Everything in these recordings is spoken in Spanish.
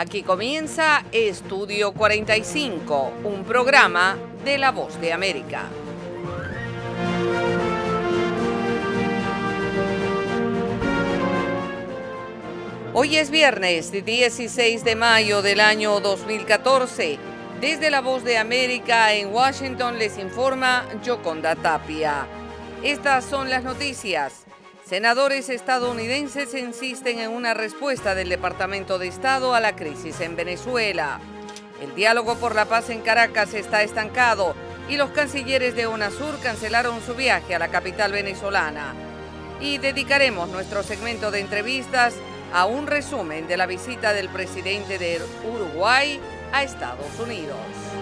Aquí comienza Estudio 45, un programa de La Voz de América. Hoy es viernes 16 de mayo del año 2014. Desde La Voz de América en Washington les informa Yoconda Tapia. Estas son las noticias. Senadores estadounidenses insisten en una respuesta del Departamento de Estado a la crisis en Venezuela. El diálogo por la paz en Caracas está estancado y los cancilleres de UNASUR cancelaron su viaje a la capital venezolana. Y dedicaremos nuestro segmento de entrevistas a un resumen de la visita del presidente de Uruguay a Estados Unidos.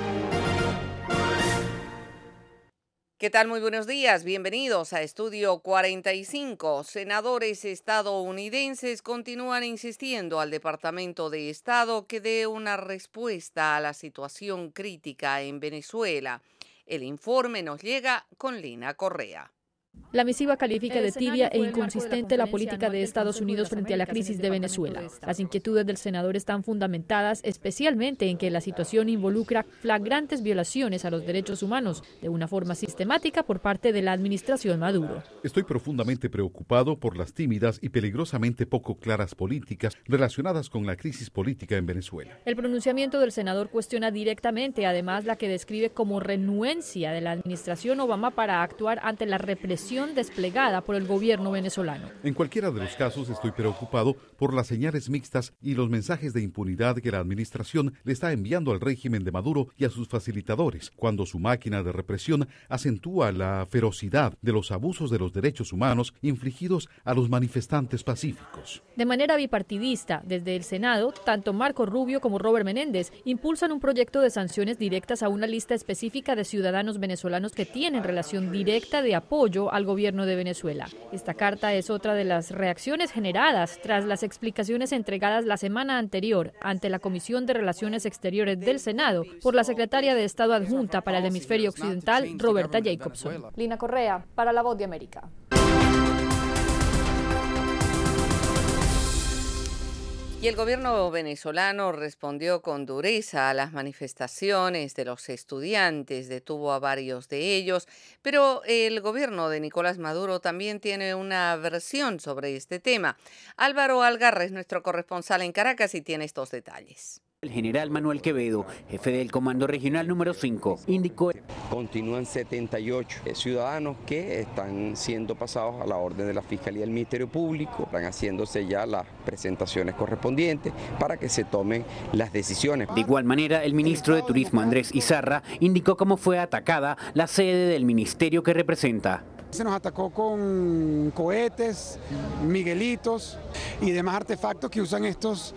¿Qué tal? Muy buenos días. Bienvenidos a Estudio 45. Senadores estadounidenses continúan insistiendo al Departamento de Estado que dé una respuesta a la situación crítica en Venezuela. El informe nos llega con Lina Correa. La misiva califica de tibia e inconsistente la política de Estados Unidos frente a la crisis de Venezuela. Las inquietudes del senador están fundamentadas especialmente en que la situación involucra flagrantes violaciones a los derechos humanos de una forma sistemática por parte de la administración Maduro. Estoy profundamente preocupado por las tímidas y peligrosamente poco claras políticas relacionadas con la crisis política en Venezuela. El pronunciamiento del senador cuestiona directamente, además, la que describe como renuencia de la administración Obama para actuar ante la represión desplegada por el gobierno venezolano. En cualquiera de los casos estoy preocupado por las señales mixtas y los mensajes de impunidad que la administración le está enviando al régimen de Maduro y a sus facilitadores, cuando su máquina de represión acentúa la ferocidad de los abusos de los derechos humanos infligidos a los manifestantes pacíficos. De manera bipartidista, desde el Senado, tanto Marco Rubio como Robert Menéndez impulsan un proyecto de sanciones directas a una lista específica de ciudadanos venezolanos que tienen relación directa de apoyo al gobierno de Venezuela. Esta carta es otra de las reacciones generadas tras las explicaciones entregadas la semana anterior ante la Comisión de Relaciones Exteriores del Senado por la secretaria de Estado adjunta para el hemisferio occidental, Roberta Jacobson. Lina Correa, para La Voz de América. Y el gobierno venezolano respondió con dureza a las manifestaciones de los estudiantes, detuvo a varios de ellos, pero el gobierno de Nicolás Maduro también tiene una versión sobre este tema. Álvaro Algarra es nuestro corresponsal en Caracas y tiene estos detalles. El general Manuel Quevedo, jefe del Comando Regional número 5, indicó: continúan 78 ciudadanos que están siendo pasados a la orden de la Fiscalía del Ministerio Público. Están haciéndose ya las presentaciones correspondientes para que se tomen las decisiones. De igual manera, el ministro de Turismo, Andrés Izarra, indicó cómo fue atacada la sede del ministerio que representa. Se nos atacó con cohetes, miguelitos y demás artefactos que usan estos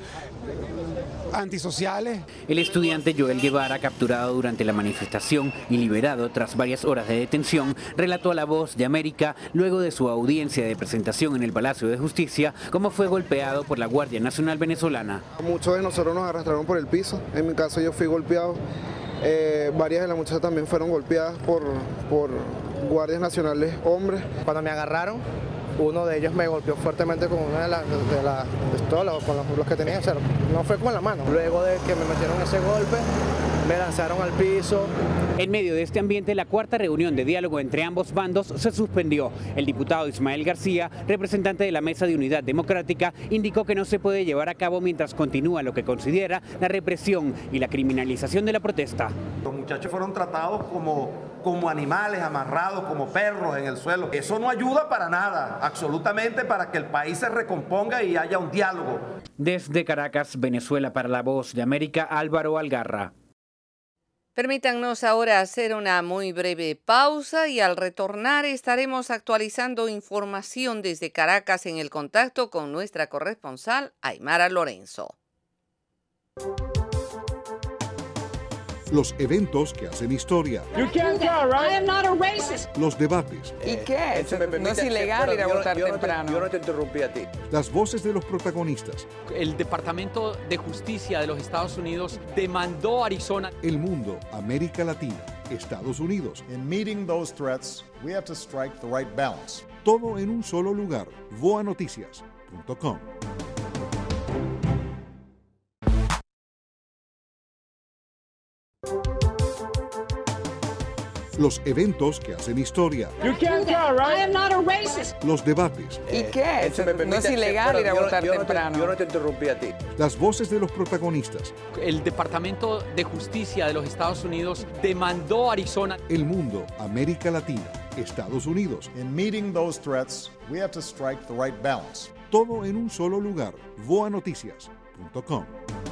antisociales. El estudiante Joel Guevara, capturado durante la manifestación y liberado tras varias horas de detención, relató a La Voz de América, luego de su audiencia de presentación en el Palacio de Justicia, cómo fue golpeado por la Guardia Nacional venezolana. Muchos de nosotros nos arrastraron por el piso, en mi caso yo fui golpeado. Varias de las muchachas también fueron golpeadas por guardias nacionales hombres. Cuando me agarraron, uno de ellos me golpeó fuertemente con una de las pistolas o con los que tenía, o sea, no fue con la mano. Luego de que me metieron ese golpe, me lanzaron al piso. En medio de este ambiente, la cuarta reunión de diálogo entre ambos bandos se suspendió. El diputado Ismael García, representante de la Mesa de Unidad Democrática, indicó que no se puede llevar a cabo mientras continúa lo que considera la represión y la criminalización de la protesta. Los muchachos fueron tratados como animales, amarrados como perros en el suelo. Eso no ayuda para nada, absolutamente, para que el país se recomponga y haya un diálogo. Desde Caracas, Venezuela, para La Voz de América, Álvaro Algarra. Permítanos ahora hacer una muy breve pausa y al retornar estaremos actualizando información desde Caracas en el contacto con nuestra corresponsal Aymara Lorenzo. Los eventos que hacen historia. Los debates. ¿Y qué? No es ilegal ir a votar temprano. Yo no te interrumpí a ti. Las voces de los protagonistas. El Departamento de Justicia de los Estados Unidos demandó a Arizona. El mundo, América Latina, Estados Unidos. In meeting those threats, we have to strike the right balance. Todo en un solo lugar. voanoticias.com. los eventos que hacen historia, los debates. ¿Y qué? No es ilegal ir a votar temprano. Yo no te interrumpí a ti. Las voces de los protagonistas. El Departamento de Justicia de los Estados Unidos demandó a Arizona. El mundo, América Latina, Estados Unidos. In meeting those threats, we have to strike the right balance. Todo en un solo lugar. voanoticias.com.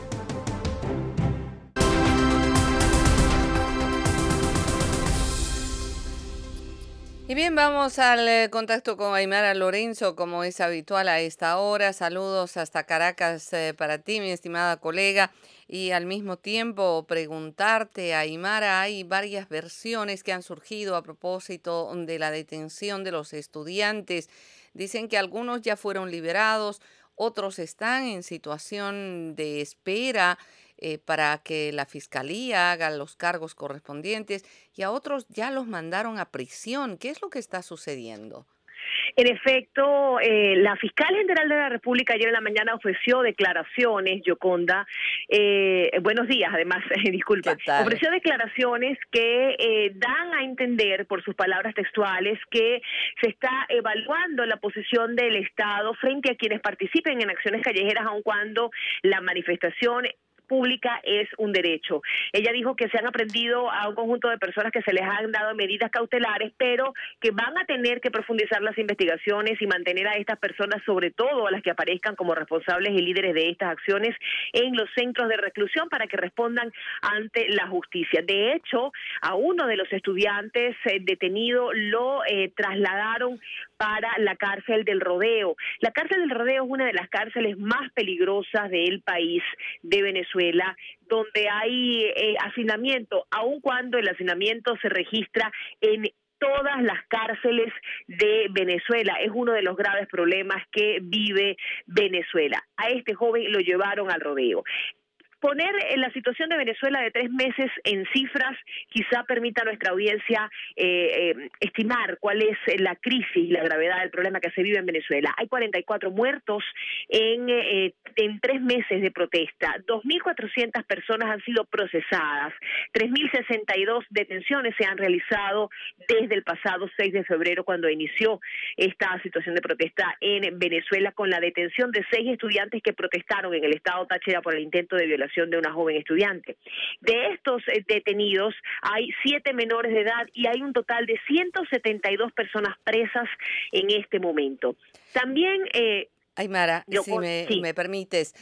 Y bien, vamos al contacto con Aymara Lorenzo, como es habitual a esta hora. Saludos hasta Caracas para ti, mi estimada colega. Y al mismo tiempo preguntarte, Aymara, hay varias versiones que han surgido a propósito de la detención de los estudiantes. Dicen que algunos ya fueron liberados, otros están en situación de espera para que la fiscalía haga los cargos correspondientes y a otros ya los mandaron a prisión. ¿Qué es lo que está sucediendo? En efecto, la fiscal general de la República ayer en la mañana ofreció declaraciones, Yoconda, buenos días además, disculpa, ofreció declaraciones que dan a entender, por sus palabras textuales, que se está evaluando la posición del Estado frente a quienes participen en acciones callejeras, aun cuando la manifestación pública es un derecho. Ella dijo que se han aprendido a un conjunto de personas que se les han dado medidas cautelares, pero que van a tener que profundizar las investigaciones y mantener a estas personas, sobre todo a las que aparezcan como responsables y líderes de estas acciones, en los centros de reclusión para que respondan ante la justicia. De hecho, a uno de los estudiantes detenido lo trasladaron para la cárcel del Rodeo. La cárcel del Rodeo es una de las cárceles más peligrosas del país de Venezuela, donde hay hacinamiento, aun cuando el hacinamiento se registra en todas las cárceles de Venezuela. Es uno de los graves problemas que vive Venezuela. A este joven lo llevaron al Rodeo. Poner la situación de Venezuela de 3 meses en cifras quizá permita a nuestra audiencia estimar cuál es la crisis, la gravedad del problema que se vive en Venezuela. Hay 44 muertos en 3 meses de protesta. 2.400 personas han sido procesadas. 3.062 detenciones se han realizado desde el pasado 6 de febrero, cuando inició esta situación de protesta en Venezuela, con la detención de 6 estudiantes que protestaron en el estado Táchira por el intento de violación de una joven estudiante. De estos detenidos hay 7 menores de edad y hay un total de 172 personas presas en este momento. También Aymara, si me permites.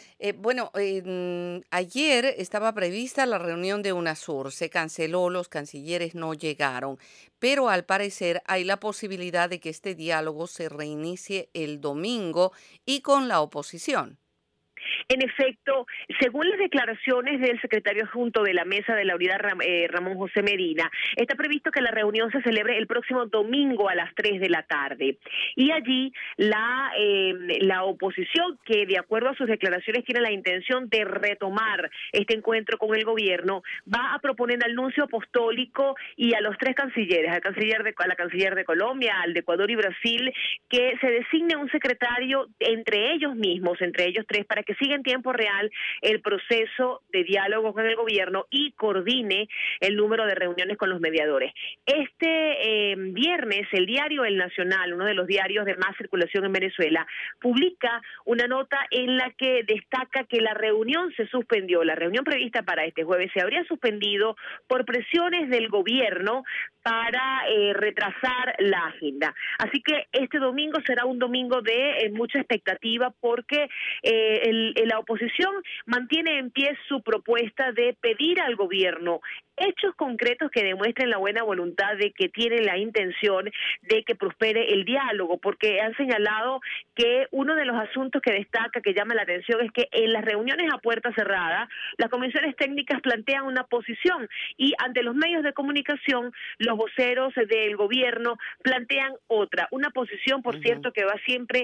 Ayer estaba prevista la reunión de UNASUR, se canceló, los cancilleres no llegaron, pero al parecer hay la posibilidad de que este diálogo se reinicie el domingo y con la oposición. En efecto, según las declaraciones del secretario adjunto de la Mesa de la Unidad, Ramón José Medina, está previsto que la reunión se celebre el próximo domingo a las 3 de la tarde. Y allí la oposición, que de acuerdo a sus declaraciones tiene la intención de retomar este encuentro con el gobierno, va a proponer al nuncio apostólico y a los 3 cancilleres, a la canciller de Colombia, al de Ecuador y Brasil, que se designe un secretario entre ellos mismos, entre ellos 3, para que siga en tiempo real el proceso de diálogo con el gobierno y coordine el número de reuniones con los mediadores. Este viernes, el diario El Nacional, uno de los diarios de más circulación en Venezuela, publica una nota en la que destaca que la reunión se suspendió. La reunión prevista para este jueves se habría suspendido por presiones del gobierno para retrasar la agenda. Así que este domingo será un domingo de mucha expectativa, porque la oposición mantiene en pie su propuesta de pedir al gobierno hechos concretos que demuestren la buena voluntad de que tienen la intención de que prospere el diálogo, porque han señalado que uno de los asuntos que destaca, que llama la atención, es que en las reuniones a puerta cerrada, las comisiones técnicas plantean una posición y ante los medios de comunicación, los voceros del gobierno plantean otra, una posición, por cierto, que va siempre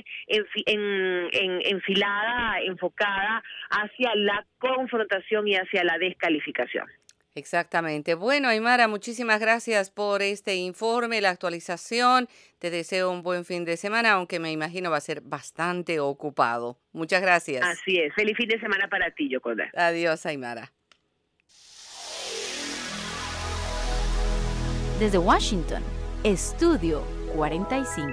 enfilada, enfocada hacia la confrontación y hacia la descalificación. Exactamente. Bueno, Aymara, muchísimas gracias por este informe, la actualización. Te deseo un buen fin de semana, aunque me imagino va a ser bastante ocupado. Muchas gracias. Así es. Feliz fin de semana para ti, Yoconda. Adiós, Aymara. Desde Washington, Estudio 45.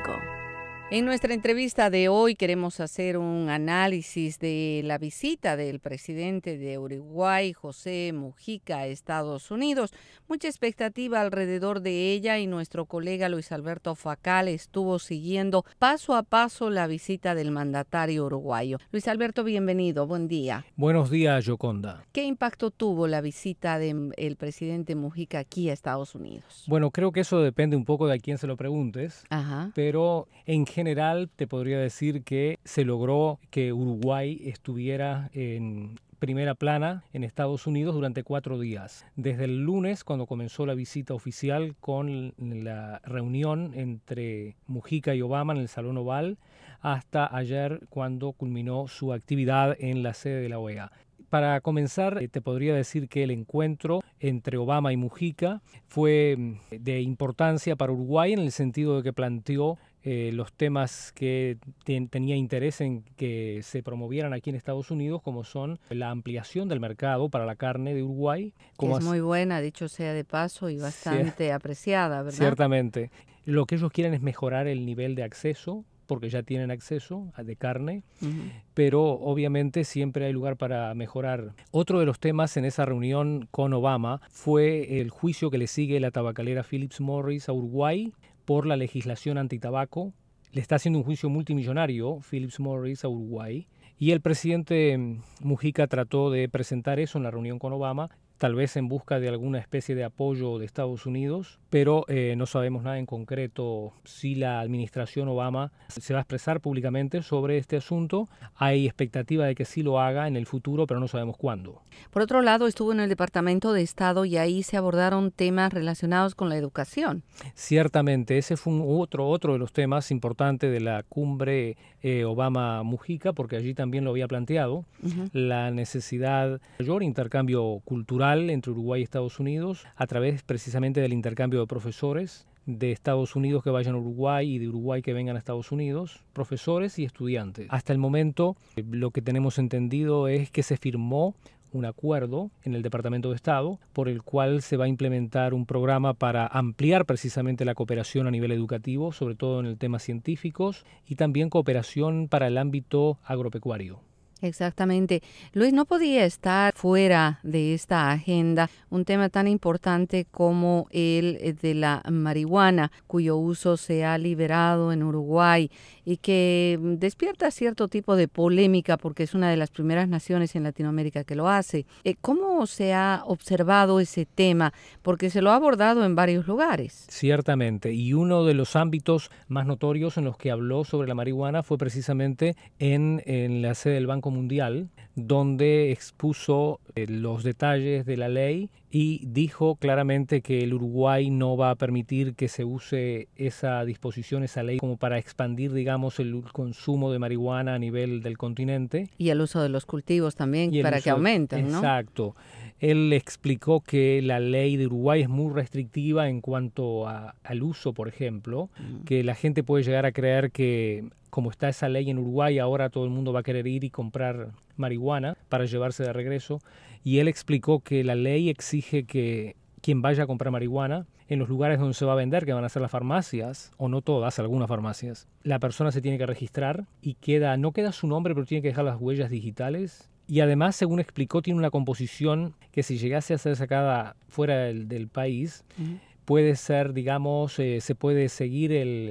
En nuestra entrevista de hoy queremos hacer un análisis de la visita del presidente de Uruguay, José Mujica, a Estados Unidos. Mucha expectativa alrededor de ella y nuestro colega Luis Alberto Facal estuvo siguiendo paso a paso la visita del mandatario uruguayo. Luis Alberto, bienvenido, buen día. Buenos días, Yoconda. ¿Qué impacto tuvo la visita del presidente Mujica aquí a Estados Unidos? Bueno, creo que eso depende un poco de a quién se lo preguntes, pero en general te podría decir que se logró que Uruguay estuviera en primera plana en Estados Unidos durante 4 días. Desde el lunes, cuando comenzó la visita oficial con la reunión entre Mujica y Obama en el Salón Oval, hasta ayer cuando culminó su actividad en la sede de la OEA. Para comenzar, te podría decir que el encuentro entre Obama y Mujica fue de importancia para Uruguay en el sentido de que planteó los temas que tenía interés en que se promovieran aquí en Estados Unidos, como son la ampliación del mercado para la carne de Uruguay. Que es muy buena, dicho sea de paso, y bastante apreciada, ¿verdad? Ciertamente. Lo que ellos quieren es mejorar el nivel de acceso, porque ya tienen acceso de carne, pero obviamente siempre hay lugar para mejorar. Otro de los temas en esa reunión con Obama fue el juicio que le sigue la tabacalera Philip Morris a Uruguay por la legislación antitabaco. Le está haciendo un juicio multimillonario Philip Morris a Uruguay, y el presidente Mujica trató de presentar eso en la reunión con Obama, tal vez en busca de alguna especie de apoyo de Estados Unidos, pero no sabemos nada en concreto si la administración Obama se va a expresar públicamente sobre este asunto. Hay expectativa de que sí lo haga en el futuro, pero no sabemos cuándo. Por otro lado, estuvo en el Departamento de Estado y ahí se abordaron temas relacionados con la educación. Ciertamente, ese fue otro de los temas importantes de la cumbre Obama-Mujica, porque allí también lo había planteado, la necesidad de mayor intercambio cultural entre Uruguay y Estados Unidos a través precisamente del intercambio de profesores de Estados Unidos que vayan a Uruguay y de Uruguay que vengan a Estados Unidos, profesores y estudiantes. Hasta el momento lo que tenemos entendido es que se firmó un acuerdo en el Departamento de Estado por el cual se va a implementar un programa para ampliar precisamente la cooperación a nivel educativo, sobre todo en el tema científicos, y también cooperación para el ámbito agropecuario. Exactamente. Luis, no podía estar fuera de esta agenda un tema tan importante como el de la marihuana, cuyo uso se ha liberado en Uruguay y que despierta cierto tipo de polémica porque es una de las primeras naciones en Latinoamérica que lo hace. ¿Cómo se ha observado ese tema? Porque se lo ha abordado en varios lugares. Ciertamente, y uno de los ámbitos más notorios en los que habló sobre la marihuana fue precisamente en la sede del Banco Mundial, donde expuso los detalles de la ley y dijo claramente que el Uruguay no va a permitir que se use esa disposición, esa ley, como para expandir, digamos, el consumo de marihuana a nivel del continente. Y el uso de los cultivos también, para que aumenten, ¿no? Exacto. Él explicó que la ley de Uruguay es muy restrictiva en cuanto al uso, por ejemplo, que la gente puede llegar a creer que como está esa ley en Uruguay, ahora todo el mundo va a querer ir y comprar marihuana para llevarse de regreso. Y él explicó que la ley exige que quien vaya a comprar marihuana en los lugares donde se va a vender, que van a ser las farmacias, o no todas, algunas farmacias, la persona se tiene que registrar y no queda su nombre, pero tiene que dejar las huellas digitales. Y además, según explicó, tiene una composición que si llegase a ser sacada fuera del país, puede ser, digamos, se puede seguir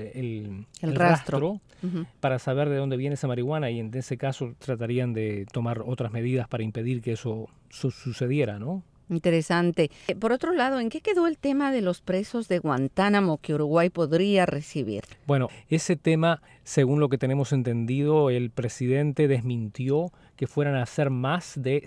el rastro para saber de dónde viene esa marihuana, y en ese caso tratarían de tomar otras medidas para impedir que eso sucediera, ¿no? Interesante. Por otro lado, ¿en qué quedó el tema de los presos de Guantánamo que Uruguay podría recibir? Bueno, ese tema, según lo que tenemos entendido, el presidente desmintió que fueran a ser más de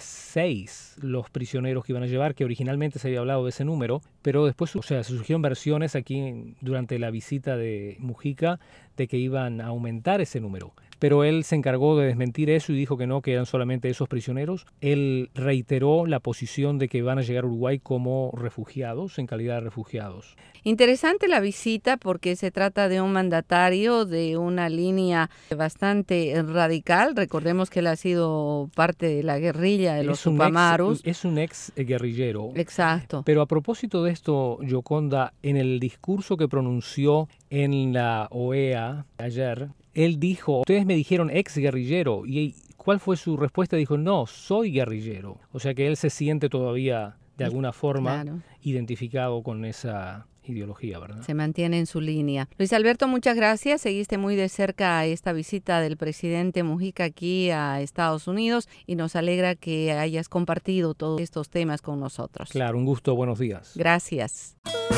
6 los prisioneros que iban a llevar, que originalmente se había hablado de ese número, pero después, se surgieron versiones aquí durante la visita de Mujica de que iban a aumentar ese número. pero él se encargó de desmentir eso y dijo que no, que eran solamente esos prisioneros. Él reiteró la posición de que van a llegar a Uruguay como refugiados, en calidad de refugiados. Interesante la visita porque se trata de un mandatario de una línea bastante radical. Recordemos que él ha sido parte de la guerrilla de los Tupamaros. Es un ex guerrillero. Exacto. Pero a propósito de esto, Yoconda, en el discurso que pronunció en la OEA ayer, él dijo, ustedes me dijeron ex guerrillero. ¿Y cuál fue su respuesta? Dijo, no, soy guerrillero. O sea que él se siente todavía de alguna forma identificado con esa ideología, ¿verdad? Se mantiene en su línea. Luis Alberto, muchas gracias. Seguiste muy de cerca esta visita del presidente Mujica aquí a Estados Unidos y nos alegra que hayas compartido todos estos temas con nosotros. Claro, un gusto. Buenos días. Gracias.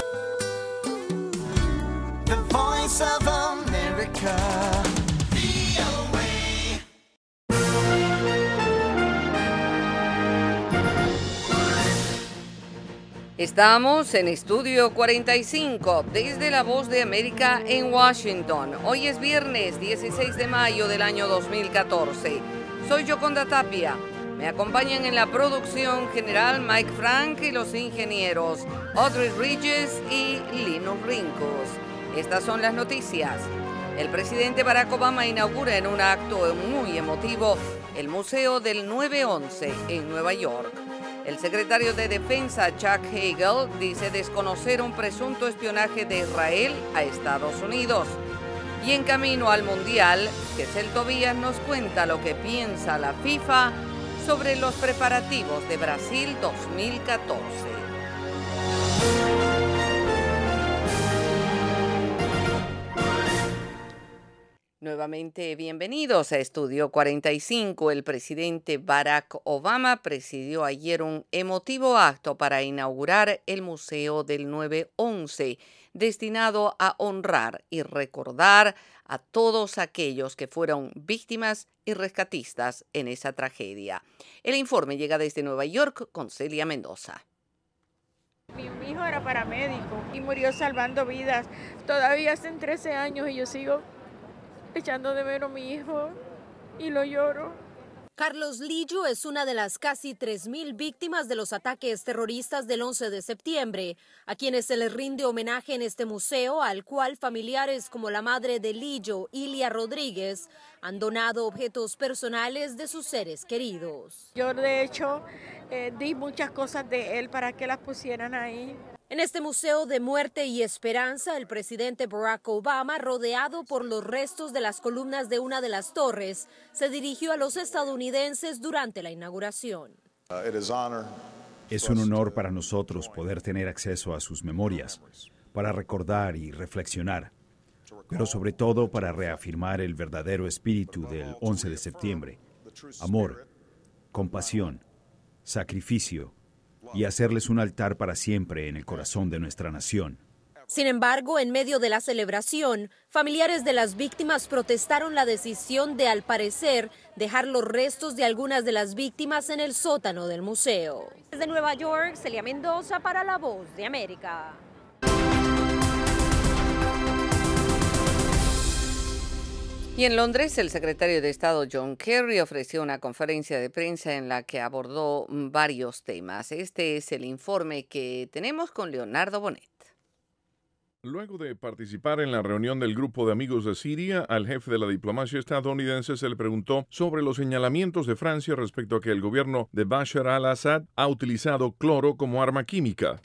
The Voice of America. Estamos en Estudio 45, desde La Voz de América en Washington. Hoy es viernes 16 de mayo del año 2014. Soy Yoconda Tapia. Me acompañan en la producción general Mike Frank y los ingenieros Audrey Ridges y Lino Rincos. Estas son las noticias. El presidente Barack Obama inaugura en un acto muy emotivo el Museo del 9/11 en Nueva York. El secretario de Defensa, Chuck Hagel, dice desconocer un presunto espionaje de Israel a Estados Unidos. Y en camino al Mundial, Kesel Tobías nos cuenta lo que piensa la FIFA sobre los preparativos de Brasil 2014. Nuevamente bienvenidos a Estudio 45. El presidente Barack Obama presidió ayer un emotivo acto para inaugurar el Museo del 9/11, destinado a honrar y recordar a todos aquellos que fueron víctimas y rescatistas en esa tragedia. El informe llega desde Nueva York con Celia Mendoza. Mi hijo era paramédico y murió salvando vidas. Todavía hacen 13 años y yo sigo echando de menos a mi hijo y lo lloro. Carlos Lillo es una de las casi 3.000 víctimas de los ataques terroristas del 11 de septiembre, a quienes se les rinde homenaje en este museo, al cual familiares como la madre de Lillo, Ilia Rodríguez, han donado objetos personales de sus seres queridos. Yo, de hecho, di muchas cosas de él para que las pusieran ahí. En este Museo de Muerte y Esperanza, el presidente Barack Obama, rodeado por los restos de las columnas de una de las torres, se dirigió a los estadounidenses durante la inauguración. Es un honor para nosotros poder tener acceso a sus memorias, para recordar y reflexionar, pero sobre todo para reafirmar el verdadero espíritu del 11 de septiembre, amor, compasión, sacrificio, y hacerles un altar para siempre en el corazón de nuestra nación. Sin embargo, en medio de la celebración, familiares de las víctimas protestaron la decisión de, al parecer, dejar los restos de algunas de las víctimas en el sótano del museo. Desde Nueva York, Celia Mendoza para La Voz de América. Y en Londres, el secretario de Estado John Kerry ofreció una conferencia de prensa en la que abordó varios temas. Este es el informe que tenemos con Leonardo Bonet. Luego de participar en la reunión del Grupo de Amigos de Siria, al jefe de la diplomacia estadounidense se le preguntó sobre los señalamientos de Francia respecto a que el gobierno de Bashar al-Assad ha utilizado cloro como arma química.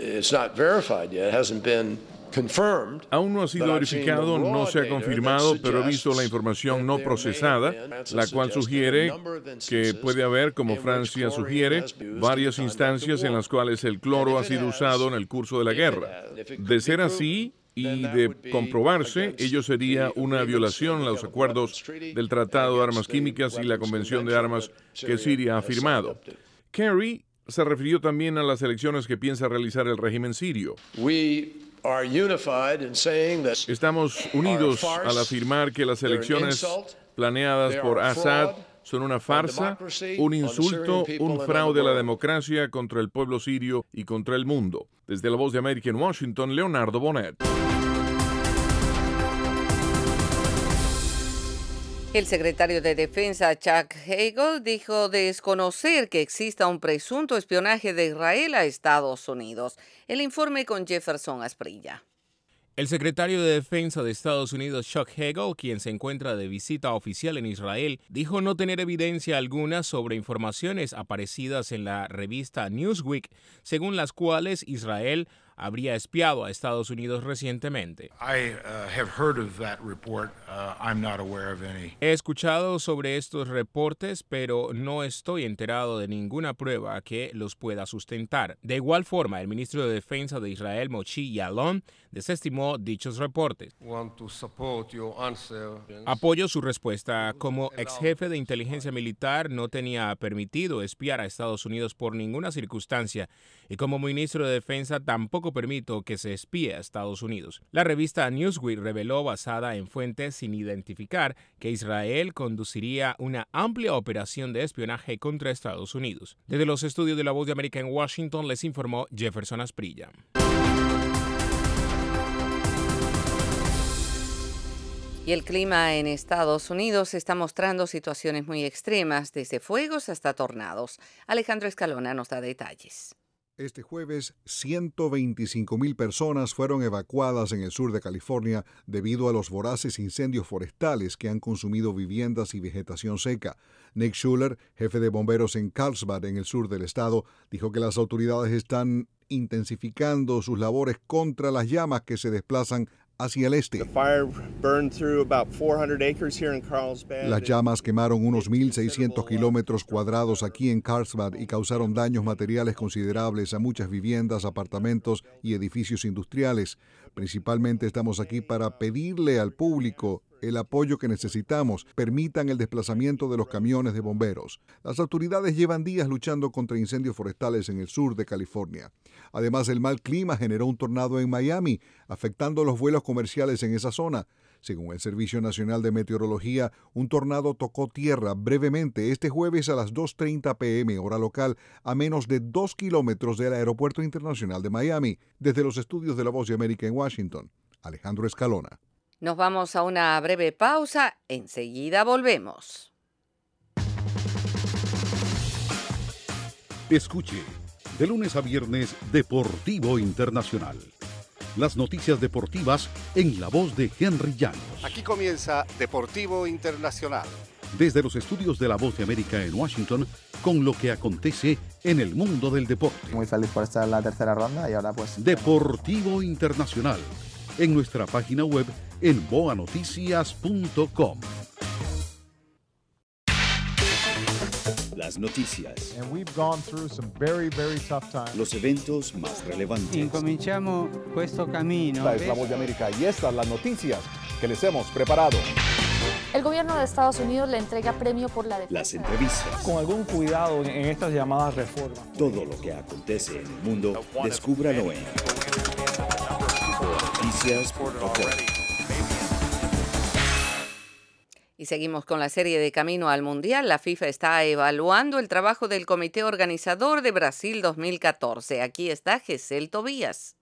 Aún no ha sido verificado, no se ha confirmado, pero he visto la información no procesada, la cual sugiere que puede haber, como Francia sugiere, varias instancias en las cuales el cloro ha sido usado en el curso de la guerra. De ser así y de comprobarse, ello sería una violación a los acuerdos del Tratado de Armas Químicas y la Convención de Armas que Siria ha firmado. Kerry se refirió también a las elecciones que piensa realizar el régimen sirio. Estamos unidos al afirmar que las elecciones planeadas por Assad son una farsa, un insulto, un fraude a la democracia contra el pueblo sirio y contra el mundo. Desde La Voz de América en Washington, Leonardo Bonet. El secretario de Defensa Chuck Hagel dijo desconocer que exista un presunto espionaje de Israel a Estados Unidos. El informe con Jefferson Asprilla. El secretario de Defensa de Estados Unidos, Chuck Hagel, quien se encuentra de visita oficial en Israel, dijo no tener evidencia alguna sobre informaciones aparecidas en la revista Newsweek, según las cuales Israel habría espiado a Estados Unidos recientemente. He escuchado sobre estos reportes, pero no estoy enterado de ninguna prueba que los pueda sustentar. De igual forma, el ministro de Defensa de Israel, Moshe Yaalon, desestimó dichos reportes. Apoyo su respuesta. Como ex jefe de inteligencia militar, no tenía permitido espiar a Estados Unidos por ninguna circunstancia, y como ministro de Defensa tampoco permito que se espíe a Estados Unidos. La revista Newsweek reveló, basada en fuentes sin identificar, que Israel conduciría una amplia operación de espionaje contra Estados Unidos. Desde los estudios de La Voz de América en Washington les informó Jefferson Asprilla. Y el clima en Estados Unidos está mostrando situaciones muy extremas, desde fuegos hasta tornados. Alejandro Escalona nos da detalles. Este jueves, 125,000 personas fueron evacuadas en el sur de California debido a los voraces incendios forestales que han consumido viviendas y vegetación seca. Nick Schuller, jefe de bomberos en Carlsbad, en el sur del estado, dijo que las autoridades están intensificando sus labores contra las llamas que se desplazan hacia el este. Las llamas quemaron unos 1.600 kilómetros cuadrados aquí en Carlsbad y causaron daños materiales considerables a muchas viviendas, apartamentos y edificios industriales. Principalmente estamos aquí para pedirle al público el apoyo que necesitamos. Permitan el desplazamiento de los camiones de bomberos. Las autoridades llevan días luchando contra incendios forestales en el sur de California. Además, el mal clima generó un tornado en Miami, afectando los vuelos comerciales en esa zona. Según el Servicio Nacional de Meteorología, un tornado tocó tierra brevemente este jueves a las 2:30 p.m. hora local, a menos de 2 kilómetros del Aeropuerto Internacional de Miami. Desde los estudios de La Voz de América en Washington, Alejandro Escalona. Nos vamos a una breve pausa. Enseguida volvemos. Escuche, de lunes a viernes, Deportivo Internacional. Las noticias deportivas en la voz de Henry Llanos. Aquí comienza Deportivo Internacional. Desde los estudios de La Voz de América en Washington, con lo que acontece en el mundo del deporte. Muy feliz por estar en la tercera ronda y ahora pues... Deportivo Internacional, en nuestra página web en boanoticias.com. Las noticias. And we've gone through some very, very tough times. Los eventos más relevantes. Incominciamo questo cammino. Esta es La Voz de América y estas las noticias que les hemos preparado. El gobierno de Estados Unidos le entrega premio por la defensa. Las entrevistas. Con algún cuidado en estas llamadas reformas. Todo lo que acontece en el mundo, descúbralo en boanoticias.com. Y seguimos con la serie de Camino al Mundial. La FIFA está evaluando el trabajo del comité organizador de Brasil 2014. Aquí está Gesel Tobías.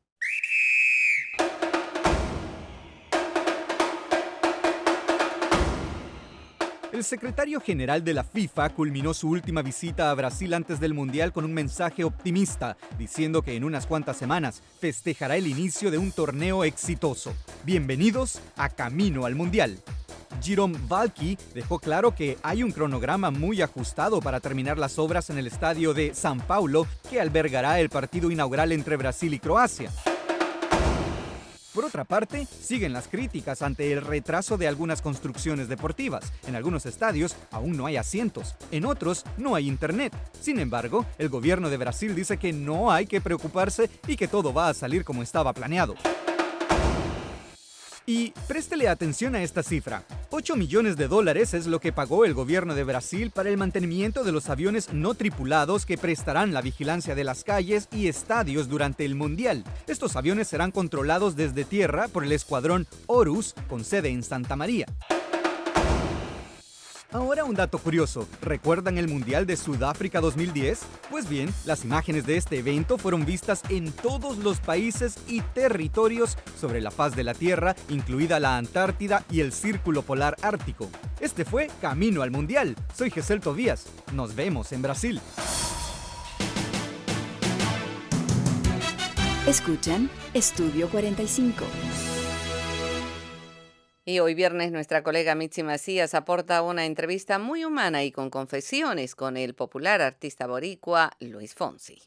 El secretario general de la FIFA culminó su última visita a Brasil antes del Mundial con un mensaje optimista, diciendo que en unas cuantas semanas festejará el inicio de un torneo exitoso. Bienvenidos a Camino al Mundial. Jerome Valcke dejó claro que hay un cronograma muy ajustado para terminar las obras en el estadio de São Paulo, que albergará el partido inaugural entre Brasil y Croacia. Por otra parte, siguen las críticas ante el retraso de algunas construcciones deportivas. En algunos estadios aún no hay asientos, en otros no hay internet. Sin embargo, el gobierno de Brasil dice que no hay que preocuparse y que todo va a salir como estaba planeado. Y préstele atención a esta cifra. $8 millones es lo que pagó el gobierno de Brasil para el mantenimiento de los aviones no tripulados que prestarán la vigilancia de las calles y estadios durante el Mundial. Estos aviones serán controlados desde tierra por el escuadrón Horus, con sede en Santa María. Ahora un dato curioso. ¿Recuerdan el Mundial de Sudáfrica 2010? Pues bien, las imágenes de este evento fueron vistas en todos los países y territorios sobre la faz de la Tierra, incluida la Antártida y el Círculo Polar Ártico. Este fue Camino al Mundial. Soy Gesell Tobías. Nos vemos en Brasil. Escuchan Estudio 45. Y hoy viernes nuestra colega Mitzi Macías aporta una entrevista muy humana y con confesiones con el popular artista boricua Luis Fonsi.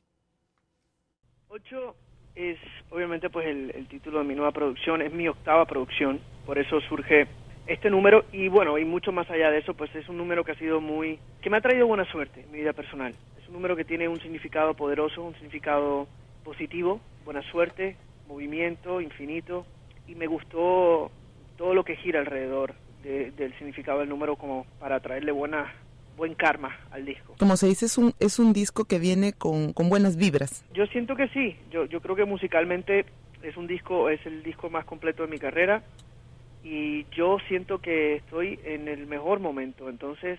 8 es obviamente pues el título de mi nueva producción, es mi 8ª producción, por eso surge este número y bueno, y mucho más allá de eso, pues es un número que ha sido que me ha traído buena suerte en mi vida personal. Es un número que tiene un significado poderoso, un significado positivo, buena suerte, movimiento, infinito, y me gustó todo lo que gira alrededor del significado del número como para traerle buen karma al disco. Como se dice, es un disco que viene con buenas vibras. Yo siento que sí, yo creo que musicalmente es el disco más completo de mi carrera y yo siento que estoy en el mejor momento, entonces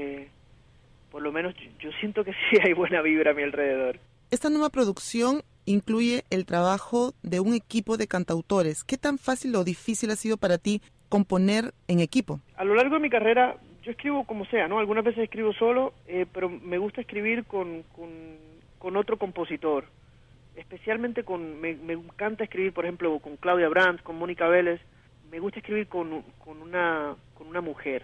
por lo menos yo siento que sí hay buena vibra a mi alrededor. Esta nueva producción incluye el trabajo de un equipo de cantautores. ¿Qué tan fácil o difícil ha sido para ti componer en equipo? A lo largo de mi carrera yo escribo como sea, ¿no? Algunas veces escribo solo, pero me gusta escribir con otro compositor. Especialmente me encanta escribir, por ejemplo, con Claudia Brandt, con Mónica Vélez. Me gusta escribir con una mujer.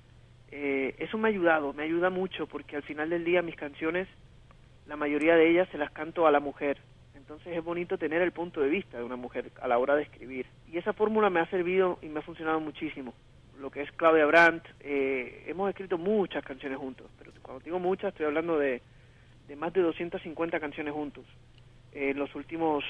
Eso me ayuda mucho, porque al final del día mis canciones, la mayoría de ellas se las canto a la mujer. Entonces es bonito tener el punto de vista de una mujer a la hora de escribir. Y esa fórmula me ha servido y me ha funcionado muchísimo. Lo que es Claudia Brandt, hemos escrito muchas canciones juntos, pero cuando digo muchas estoy hablando de más de 250 canciones juntos en los últimos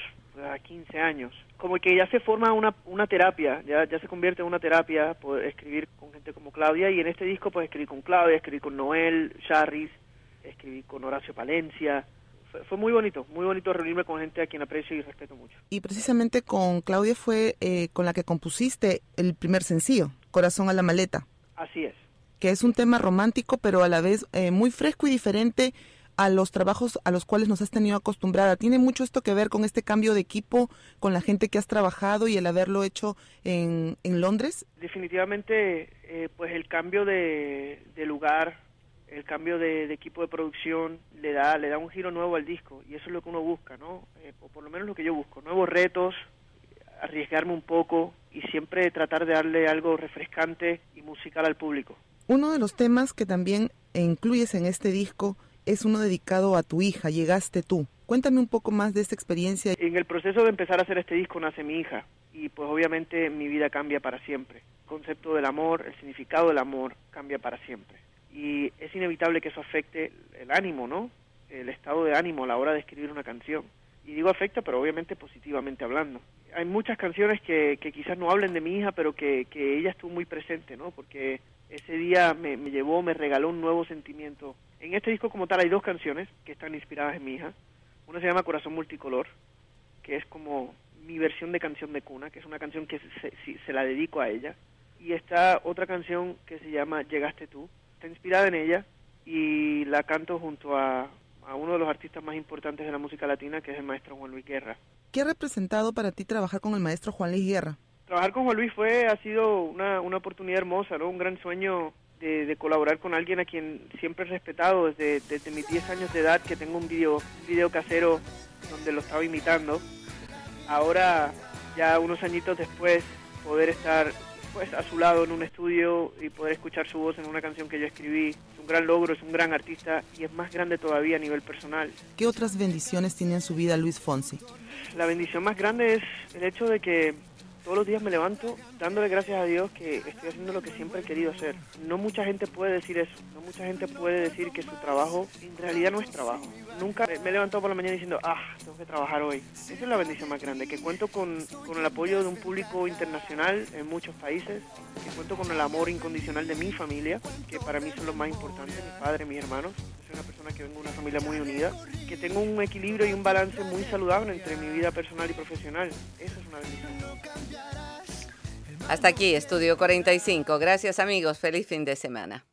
15 años. Como que ya se forma una terapia, ya se convierte en una terapia poder escribir con gente como Claudia, y en este disco pues escribí con Claudia, escribí con Noel Charris, escribí con Horacio Palencia. Fue muy bonito reunirme con gente a quien aprecio y respeto mucho. Y precisamente con Claudia fue con la que compusiste el primer sencillo, Corazón a la Maleta. Así es. Que es un tema romántico, pero a la vez muy fresco y diferente a los trabajos a los cuales nos has tenido acostumbrada. ¿Tiene mucho esto que ver con este cambio de equipo, con la gente que has trabajado y el haberlo hecho en Londres? Definitivamente, pues el cambio de lugar, el cambio de equipo de producción le da un giro nuevo al disco, y eso es lo que uno busca, ¿no? O por lo menos lo que yo busco, nuevos retos, arriesgarme un poco y siempre tratar de darle algo refrescante y musical al público. Uno de los temas que también incluyes en este disco es uno dedicado a tu hija, Llegaste tú. Cuéntame un poco más de esta experiencia. En el proceso de empezar a hacer este disco nace mi hija, y pues obviamente mi vida cambia para siempre. El concepto del amor, el significado del amor cambia para siempre. Y es inevitable que eso afecte el ánimo, ¿no? El estado de ánimo a la hora de escribir una canción. Y digo afecta, pero obviamente positivamente hablando. Hay muchas canciones que quizás no hablen de mi hija, pero que ella estuvo muy presente, ¿no? Porque ese día me regaló un nuevo sentimiento. En este disco como tal hay 2 canciones que están inspiradas en mi hija. Una se llama Corazón Multicolor, que es como mi versión de canción de cuna, que es una canción que se la dedico a ella. Y está otra canción que se llama Llegaste tú. Está inspirada en ella y la canto junto a uno de los artistas más importantes de la música latina, que es el maestro Juan Luis Guerra. ¿Qué ha representado para ti trabajar con el maestro Juan Luis Guerra? Trabajar con Juan Luis ha sido una oportunidad hermosa, ¿no? Un gran sueño de colaborar con alguien a quien siempre he respetado desde mis 10 años de edad, que tengo un video casero donde lo estaba imitando. Ahora, ya unos añitos después, poder estar pues a su lado en un estudio y poder escuchar su voz en una canción que yo escribí, es un gran logro, es un gran artista y es más grande todavía a nivel personal. ¿Qué otras bendiciones tiene en su vida Luis Fonsi? La bendición más grande es el hecho de que todos los días me levanto dándole gracias a Dios que estoy haciendo lo que siempre he querido hacer. No mucha gente puede decir eso, no mucha gente puede decir que su trabajo en realidad no es trabajo. Nunca me he levantado por la mañana diciendo, tengo que trabajar hoy. Esa es la bendición más grande, que cuento con el apoyo de un público internacional en muchos países, que cuento con el amor incondicional de mi familia, que para mí son los más importantes, mi padre, mis hermanos. Soy una persona que vengo de una familia muy unida, que tengo un equilibrio y un balance muy saludable entre mi vida personal y profesional. Eso es una bendición. Hasta aquí, Estudio 45. Gracias, amigos. Feliz fin de semana.